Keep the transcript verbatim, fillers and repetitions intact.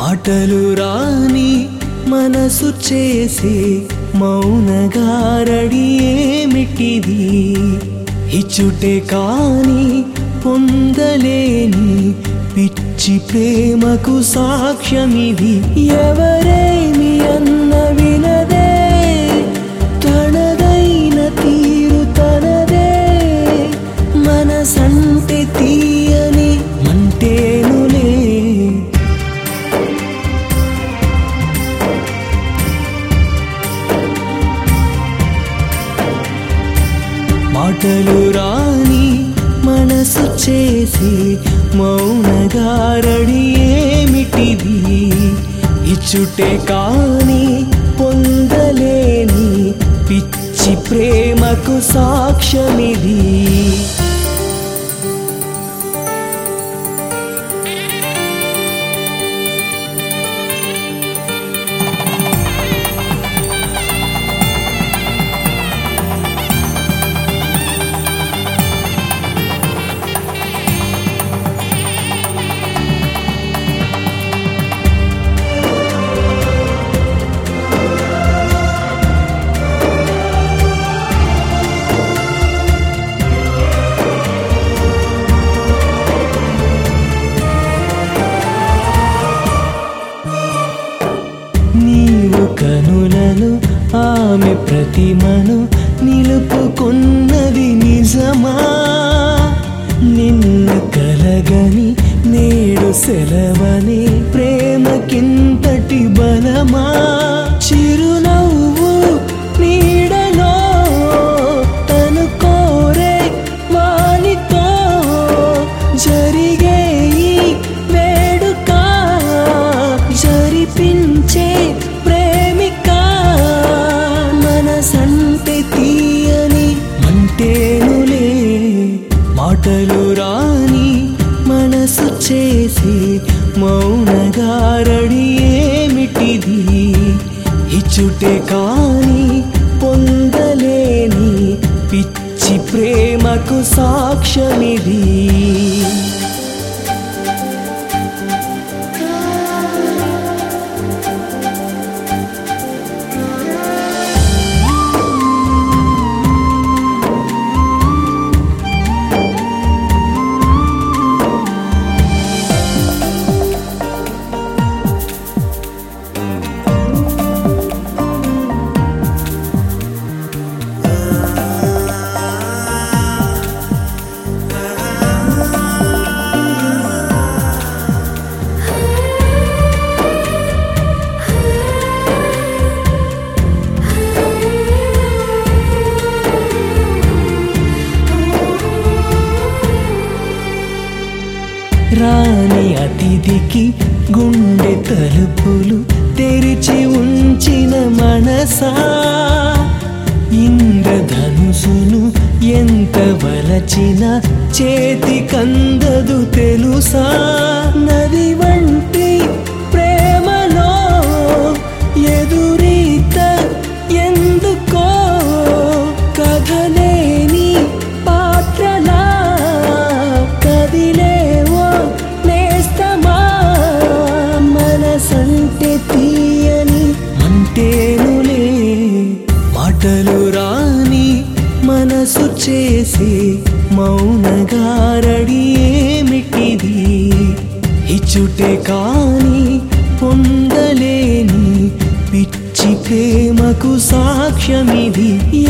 మాటలు రాని మనసు చేసే మౌనగారడి ఏమిటిది ఇచ్చుటే కాని పొందలేని పిచ్చి ప్రేమకు సాక్ష్యమిది ఎవరేమి అన్న వినదే తనదైన తీరు తనదే మనసంటే తీయని మంటేనులే మాటలు రాని మనసు చేసి మౌనగారడి ఏమిటిది ఇచ్చుటే కాని పొందలేని పిచ్చి ప్రేమకు సాక్ష్యమిది కనులను ఆమె ప్రతిమను నిలుపుకున్నది నిజమా నిన్న కలగని నేడు సెలవని ప్రేమకింతటి బలమా చిరునవ్వు నీడలో తను కోరే వానితో జరిగే ఈ వేడుక జరిపించే మనసంటే తీయని మంటేనులే మాటలు రాని మనసు చేసి మౌనగారడి ఏమిటిది ఇచ్చుటే కాని పొందలేని పిచ్చి ప్రేమకు సాక్ష్యమిది రాని అతిథికి గుండె తలుపులు తెరిచి ఉంచిన మనసా ఇంద్రధనుసును ఎంత వలచిన చేతి కందదు తెలుసా నది వంటి ప్రేమలో ఎదురీత ఎందుకో కథలేని పాత్రలా కదిలే మనసంటే తీయని మంటేనులే మాటలు రాని మనసు చేసి మౌనగారడి ఏమిటిది ఇచ్చుటే కాని పొందలేని పిచ్చి ప్రేమకు సాక్ష్యమిది